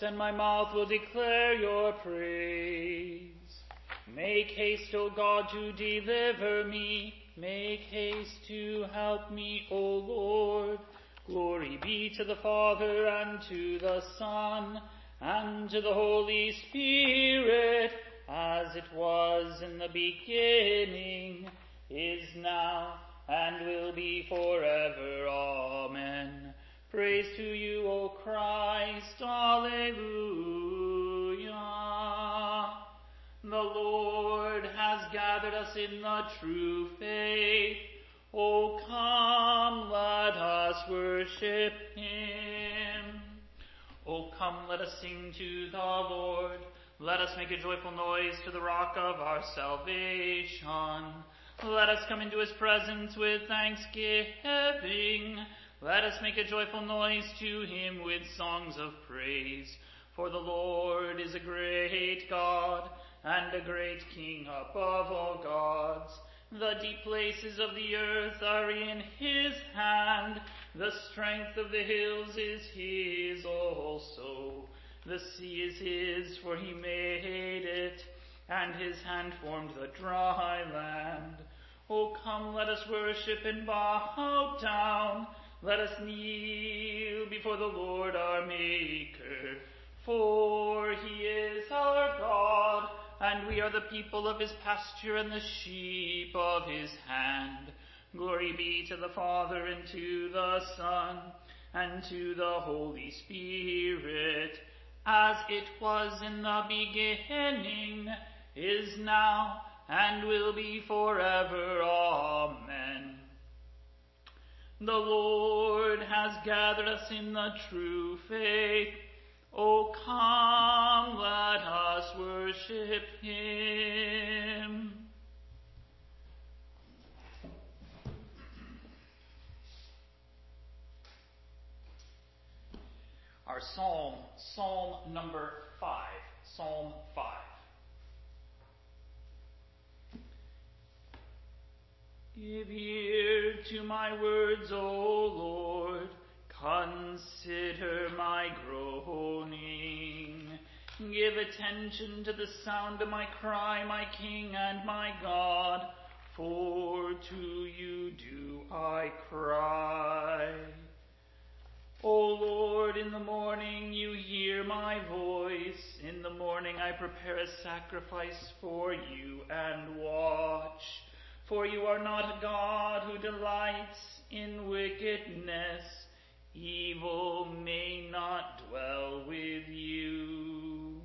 and my mouth will declare your praise. Make haste, O God, to deliver me. Make haste to help me, O Lord. Glory be to the Father, and to the Son, and to the Holy Spirit, as it was in the beginning, is now, and will be forever. Amen. Praise to you, O Christ. Alleluia. The Lord has gathered us in the true faith. O come, let us worship him. O come, let us sing to the Lord. Let us make a joyful noise to the rock of our salvation. Let us come into his presence with thanksgiving. Let us make a joyful noise to him with songs of praise. For the Lord is a great God and a great King above all gods. The deep places of the earth are in his hand. The strength of the hills is his also. The sea is his, for he made it, and his hand formed the dry land. O come, let us worship and bow down. Let us kneel before the Lord our Maker. For he is our God, and we are the people of his pasture and the sheep of his hand. Glory be to the Father, and to the Son, and to the Holy Spirit, as it was in the beginning, is now, and will be forever. Amen. The Lord has gathered us in the true faith. O come, let us worship him. Our Psalm number 5. Psalm 5. Give ear to my words, O Lord. Consider my groaning. Give attention to the sound of my cry, my King and my God, for to you do I cry. O Lord, in the morning you hear my voice. In the morning I prepare a sacrifice for you and watch. For you are not a God who delights in wickedness. Evil may not dwell with you.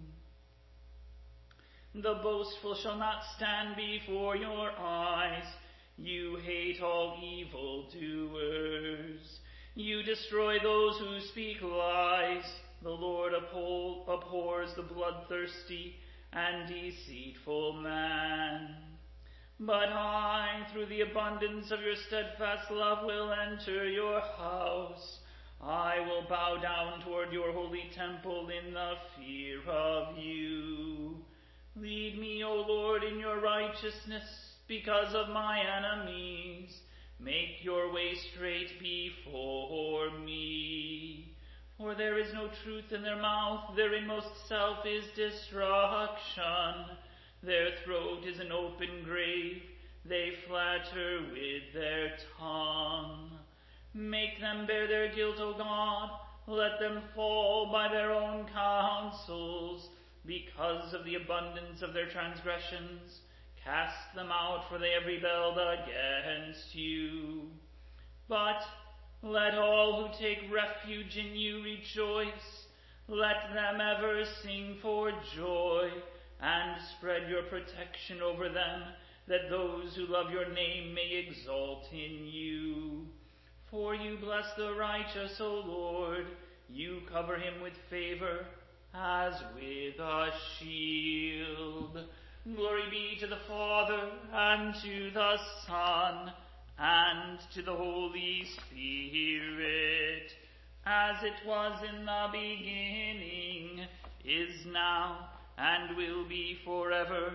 The boastful shall not stand before your eyes. You hate all evildoers. You destroy those who speak lies. The Lord abhors the bloodthirsty and deceitful man. But I, through the abundance of your steadfast love, will enter your house. I will bow down toward your holy temple in the fear of you. Lead me, O Lord, in your righteousness because of my enemies. Make your way straight before me. For there is no truth in their mouth, their inmost self is destruction. Their throat is an open grave, they flatter with their tongue. Make them bear their guilt, O God, let them fall by their own counsels. Because of the abundance of their transgressions, cast them out, for they have rebelled against you. But let all who take refuge in you rejoice. Let them ever sing for joy, and spread your protection over them, that those who love your name may exult in you. For you bless the righteous, O Lord. You cover him with favor, as with a shield. Glory be to the Father, and to the Son, and to the Holy Spirit, as it was in the beginning, is now, and will be forever.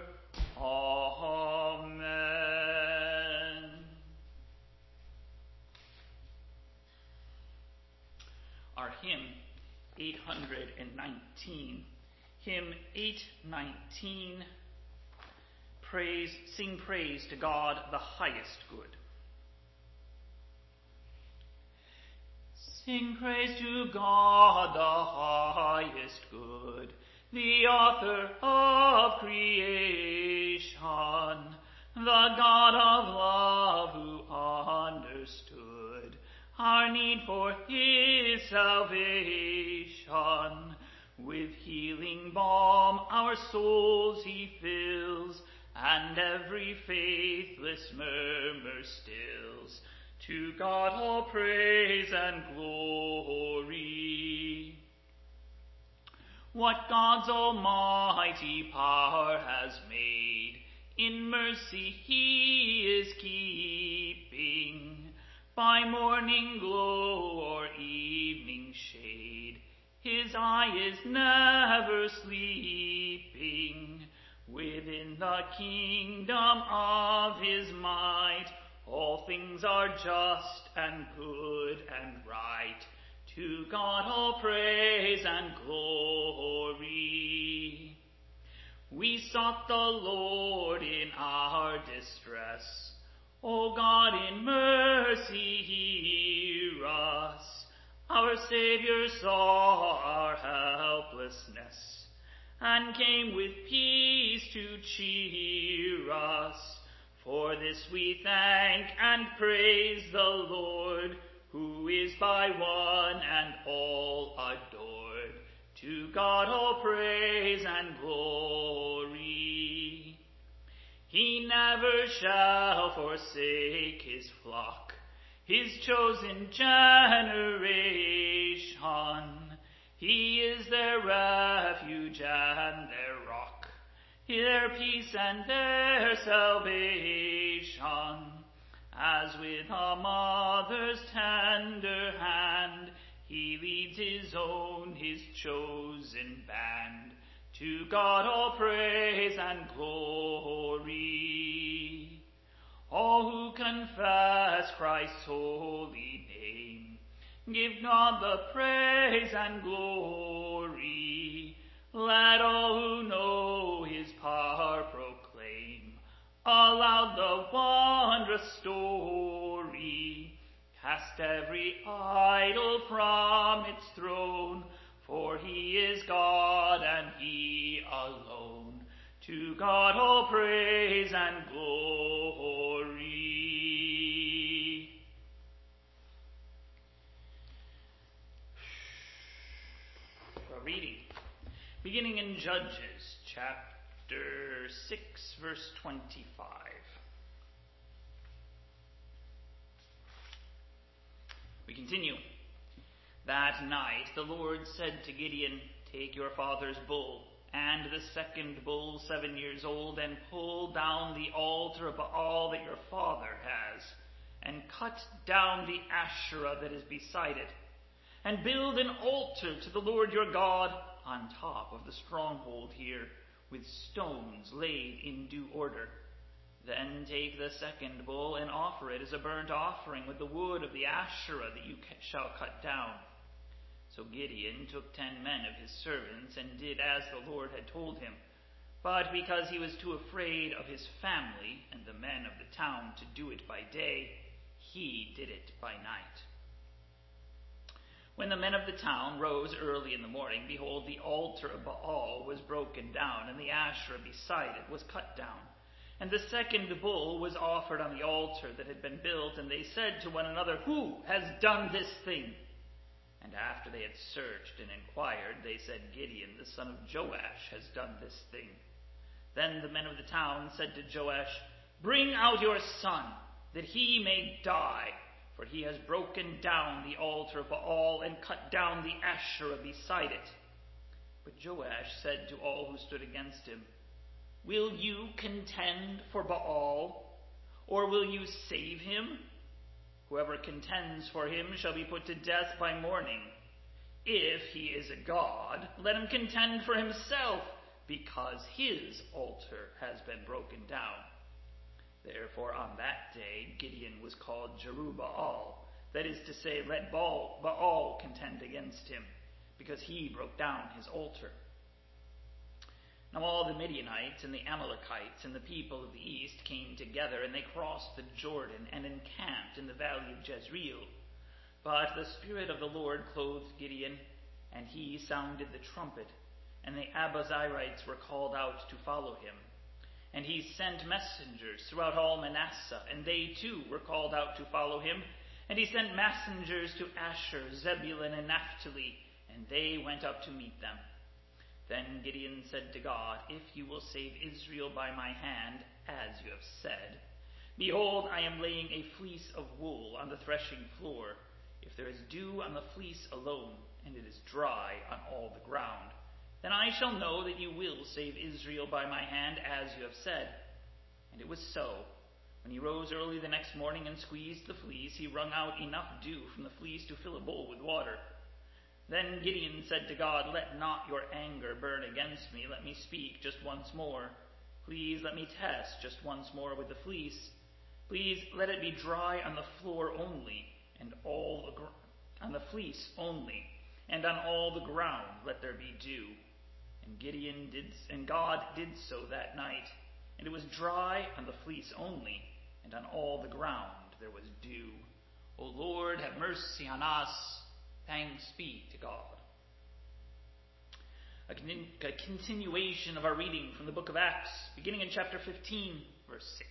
Amen. Our hymn 819. Hymn 819, Sing praise to God, the highest good. Sing praise to God, the highest good, the author of creation, the God of love who understood our need for his salvation. With healing balm our souls he fills, and every faithless murmur stills. To God all praise and glory. What God's almighty power has made, in mercy he is keeping. By morning glow or evening shade, his eye is never sleeping. Within the kingdom of his might, all things are just and good and right. To God all praise and glory. We sought the Lord in our distress. O God, in mercy hear us. Our Savior saw our helplessness, and came with peace to cheer us. For this we thank and praise the Lord, who is by one and all adored. To God all praise and glory. He never shall forsake his flock, his chosen generation. He is their refuge and their rock, their peace and their salvation. As with a mother's tender hand, he leads his own, his chosen band. To God all praise and glory. All who confess Christ's holy name, give God the praise and glory. Let all who know his power proclaim aloud the wondrous story. Cast every idol from its throne, for he is God and he alone. To God all praise and glory. A reading beginning in Judges chapter 6, verse 25. We continue. That night the Lord said to Gideon, "Take your father's bull and the second bull 7 years old, and pull down the altar of Baal that your father has, and cut down the Asherah that is beside it, and build an altar to the Lord your God on top of the stronghold here, with stones laid in due order. Then take the second bull and offer it as a burnt offering with the wood of the Asherah that you shall cut down." So Gideon took 10 men of his servants and did as the Lord had told him. But because he was too afraid of his family and the men of the town to do it by day, he did it by night. When the men of the town rose early in the morning, behold, the altar of Baal was broken down, and the Asherah beside it was cut down. And the second bull was offered on the altar that had been built, and they said to one another, "Who has done this thing?" And after they had searched and inquired, they said, "Gideon, the son of Joash, has done this thing." Then the men of the town said to Joash, "Bring out your son, that he may die, for he has broken down the altar of Baal and cut down the Asherah beside it." But Joash said to all who stood against him, "Will you contend for Baal, or will you save him? Whoever contends for him shall be put to death by morning. If he is a god, let him contend for himself, because his altar has been broken down." Therefore on that day Gideon was called Jerubbaal, that is to say, "Let Baal contend against him," because he broke down his altar. Now all the Midianites and the Amalekites and the people of the east came together, and they crossed the Jordan and encamped in the valley of Jezreel. But the Spirit of the Lord clothed Gideon, and he sounded the trumpet, and the Abiezrites were called out to follow him. And he sent messengers throughout all Manasseh, and they too were called out to follow him. And he sent messengers to Asher, Zebulun, and Naphtali, and they went up to meet them. Then Gideon said to God, "If you will save Israel by my hand, as you have said, behold, I am laying a fleece of wool on the threshing floor. If there is dew on the fleece alone, and it is dry on all the ground, then I shall know that you will save Israel by my hand, as you have said." And it was so. When he rose early the next morning and squeezed the fleece, he wrung out enough dew from the fleece to fill a bowl with water. Then Gideon said to God, "Let not your anger burn against me. Let me speak just once more. Please let me test just once more with the fleece. Please let it be dry on the floor only, and on the fleece only, and on all the ground let there be dew." And God did so that night, and it was dry on the fleece only, and on all the ground there was dew. O Lord, have mercy on us. Thanks be to God. A continuation of our reading from the book of Acts, beginning in chapter 15, verse 6.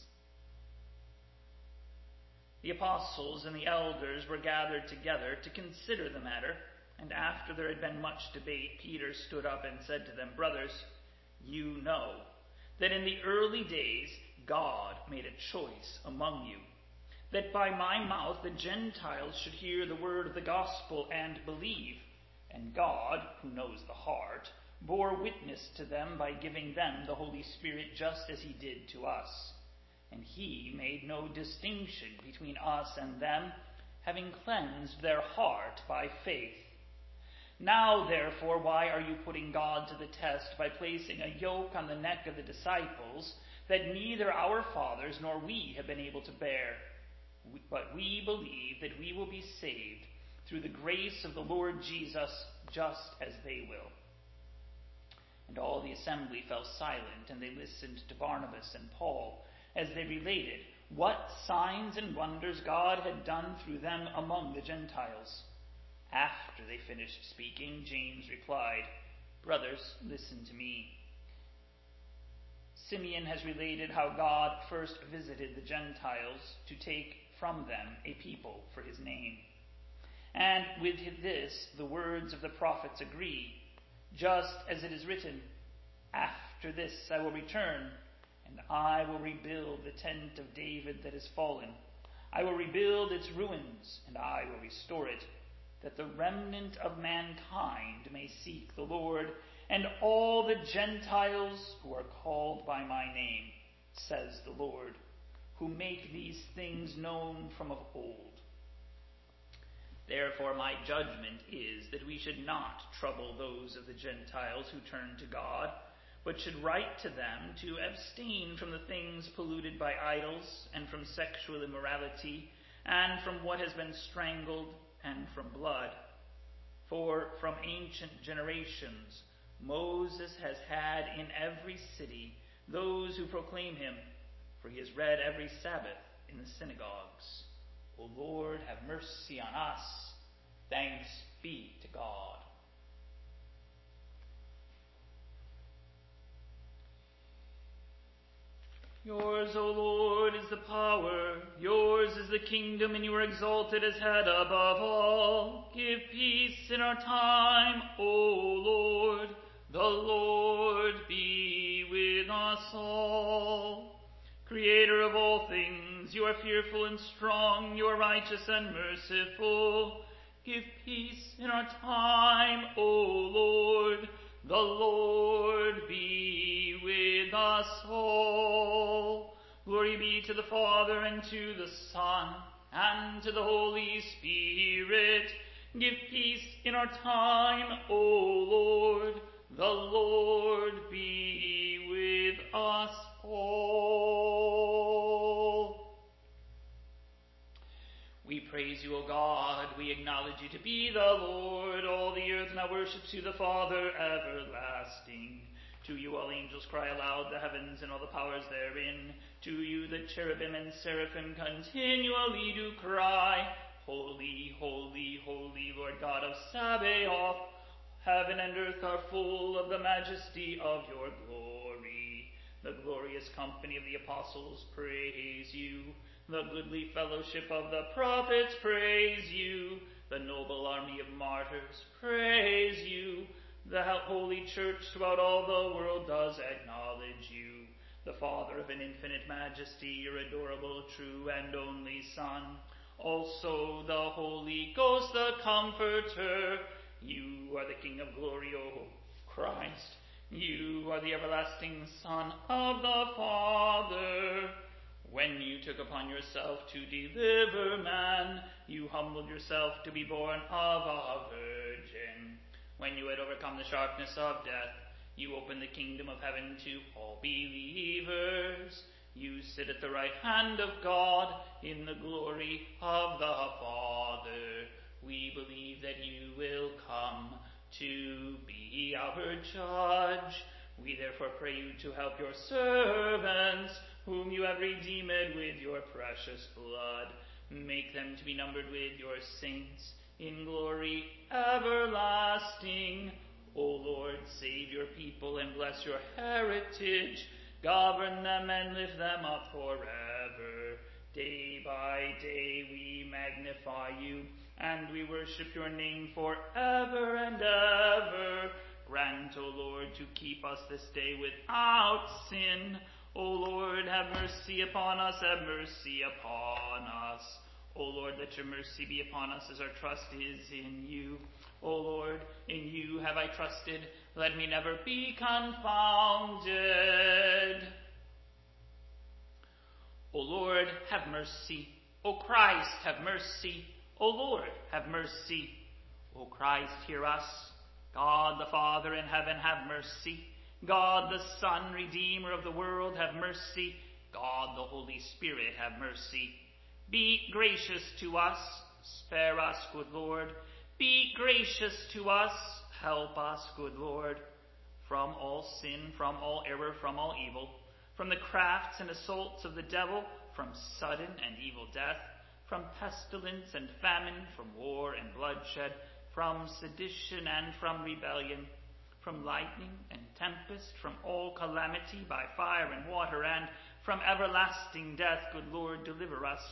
The apostles and the elders were gathered together to consider the matter, and after there had been much debate, Peter stood up and said to them, "Brothers, you know that in the early days God made a choice among you, that by my mouth the Gentiles should hear the word of the gospel and believe. And God, who knows the heart, bore witness to them by giving them the Holy Spirit just as he did to us. And he made no distinction between us and them, having cleansed their heart by faith. Now, therefore, why are you putting God to the test by placing a yoke on the neck of the disciples that neither our fathers nor we have been able to bear? But we believe that we will be saved through the grace of the Lord Jesus, just as they will." And all the assembly fell silent, and they listened to Barnabas and Paul as they related what signs and wonders God had done through them among the Gentiles. After they finished speaking, James replied, "Brothers, listen to me. Simeon has related how God first visited the Gentiles to take from them a people for his name. And with this, the words of the prophets agree, just as it is written, 'After this I will return, and I will rebuild the tent of David that is fallen. I will rebuild its ruins, and I will restore it, that the remnant of mankind may seek the Lord, and all the Gentiles who are called by my name, says the Lord, who make these things known from of old.' Therefore my judgment is that we should not trouble those of the Gentiles who turn to God, but should write to them to abstain from the things polluted by idols, and from sexual immorality, and from what has been strangled, and from blood. For from ancient generations Moses has had in every city those who proclaim him, for he is read every Sabbath in the synagogues. O Lord, have mercy on us. Thanks be to God." Yours, O Lord, is the power, yours is the kingdom, and you are exalted as head above all. Give peace in our time, O Lord. The Lord be with us all. Creator of all things, you are fearful and strong, you are righteous and merciful. Give peace in our time, O Lord. The Lord be with us all. Glory be to the Father, and to the Son, and to the Holy Spirit. Give peace in our time, O Lord. The Lord be with us all. We praise you, O God. We acknowledge you to be the Lord. All all the earth now worships you, the Father everlasting. To you all angels cry aloud, the heavens and all the powers therein. To you the cherubim and seraphim continually do cry, Holy, holy, holy, Lord God of Sabaoth. Heaven and earth are full of the majesty of your glory. The glorious company of the apostles praise you. The goodly fellowship of the prophets praise you. The noble army of martyrs praise you. The holy church throughout all the world does acknowledge you. The Father of an infinite majesty, your adorable, true, and only Son. Also the Holy Ghost, the Comforter. You are the King of glory, O Christ. You are the everlasting Son of the Father. When you took upon yourself to deliver man, you humbled yourself to be born of a virgin. When you had overcome the sharpness of death, you opened the kingdom of heaven to all believers. You sit at the right hand of God in the glory of the Father. We believe that you will come to be our judge. We therefore pray you to help your servants, whom you have redeemed with your precious blood. Make them to be numbered with your saints in glory everlasting. O Lord, save your people and bless your heritage. Govern them and lift them up forever. Day by day we magnify you, and we worship your name forever and ever. Grant, O Lord, to keep us this day without sin. O Lord, have mercy upon us, have mercy upon us. O Lord, let your mercy be upon us as our trust is in you. O Lord, in you have I trusted. Let me never be confounded. O Lord, have mercy. O Christ, have mercy. O Lord, have mercy. O Christ, hear us. God the Father in heaven, have mercy. God the Son, Redeemer of the world, have mercy. God the Holy Spirit, have mercy. Be gracious to us. Spare us, good Lord. Be gracious to us. Help us, good Lord. From all sin, from all error, from all evil, from the crafts and assaults of the devil, from sudden and evil death, from pestilence and famine, from war and bloodshed, from sedition and from rebellion, from lightning and tempest, from all calamity by fire and water, and from everlasting death, good Lord, deliver us.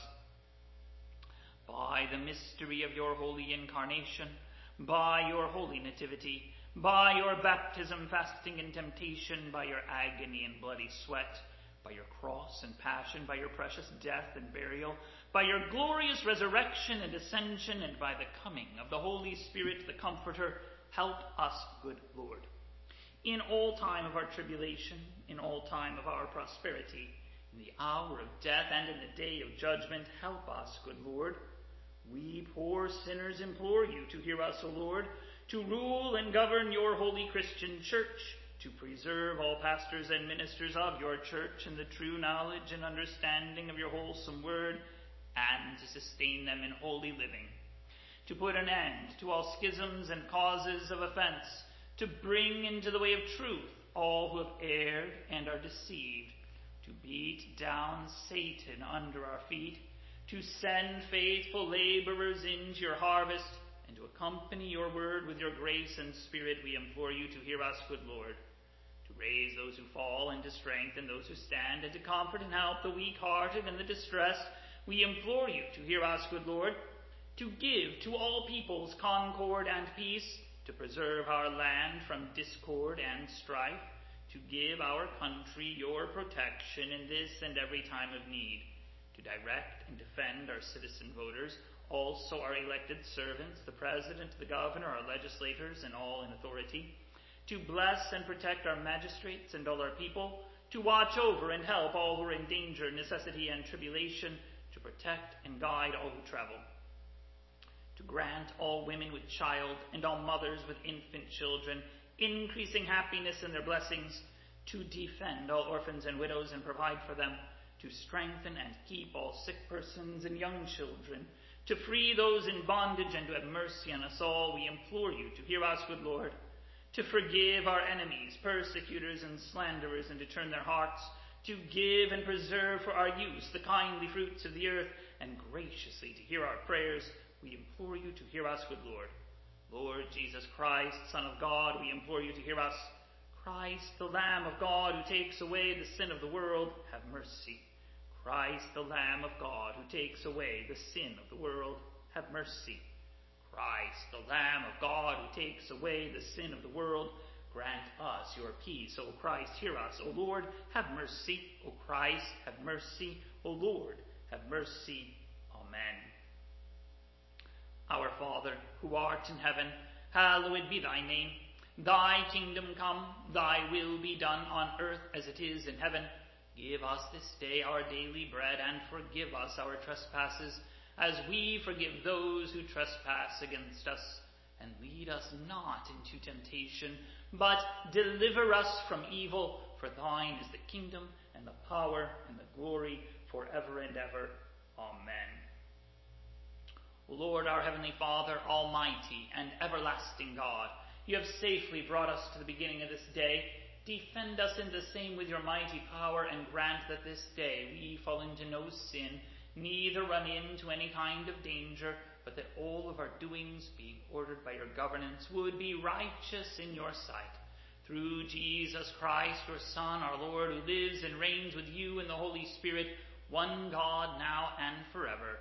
By the mystery of your holy incarnation, by your holy nativity, by your baptism, fasting, and temptation, by your agony and bloody sweat, by your cross and passion, by your precious death and burial, by your glorious resurrection and ascension, and by the coming of the Holy Spirit, the Comforter, help us, good Lord. In all time of our tribulation, in all time of our prosperity, in the hour of death and in the day of judgment, help us, good Lord. We poor sinners implore you to hear us, O Lord, to rule and govern your holy Christian church, to preserve all pastors and ministers of your church in the true knowledge and understanding of your wholesome word, and to sustain them in holy living, to put an end to all schisms and causes of offense, to bring into the way of truth all who have erred and are deceived, to beat down Satan under our feet, to send faithful laborers into your harvest, and to accompany your word with your grace and spirit, we implore you to hear us, good Lord, to raise those who fall and to strengthen those who stand, and to comfort and help the weak-hearted and the distressed. We implore you to hear us, good Lord, to give to all peoples concord and peace, to preserve our land from discord and strife, to give our country your protection in this and every time of need, to direct and defend our citizen voters, also our elected servants, the president, the governor, our legislators, and all in authority, to bless and protect our magistrates and all our people, to watch over and help all who are in danger, necessity, and tribulation, to protect and guide all who travel, to grant all women with child and all mothers with infant children increasing happiness in their blessings, to defend all orphans and widows and provide for them, to strengthen and keep all sick persons and young children, to free those in bondage, and to have mercy on us all. We implore you to hear us, good Lord, to forgive our enemies, persecutors, and slanderers, and to turn their hearts, to give and preserve for our use the kindly fruits of the earth, and graciously to hear our prayers. We implore you to hear us, good Lord. Lord Jesus Christ, Son of God, we implore you to hear us. Christ, the Lamb of God, who takes away the sin of the world, have mercy. Christ, the Lamb of God, who takes away the sin of the world, have mercy. Christ, the Lamb of God, who takes away the sin of the world, grant us your peace. O Christ, hear us. O Lord, have mercy. O Christ, have mercy. O Lord, have mercy. Amen. Our Father, who art in heaven, hallowed be thy name. Thy kingdom come, thy will be done on earth as it is in heaven. Give us this day our daily bread, and forgive us our trespasses, as we forgive those who trespass against us. And lead us not into temptation, but deliver us from evil. For thine is the kingdom, and the power, and the glory, forever and ever. Amen. O Lord, our heavenly Father, almighty and everlasting God, you have safely brought us to the beginning of this day. Defend us in the same with your mighty power, and grant that this day we fall into no sin, neither run into any kind of danger, but that all of our doings, being ordered by your governance, would be righteous in your sight. Through Jesus Christ, your Son, our Lord, who lives and reigns with you in the Holy Spirit, one God, now and forever.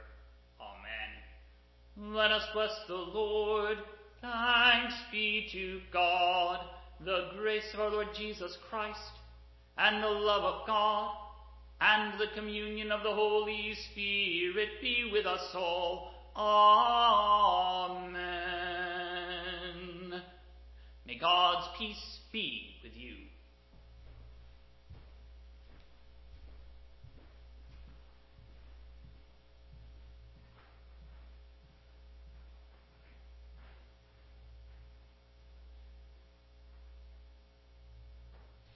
Amen. Let us bless the Lord. Thanks be to God. The grace of our Lord Jesus Christ, and the love of God, and the communion of the Holy Spirit be with us all. Amen. May God's peace be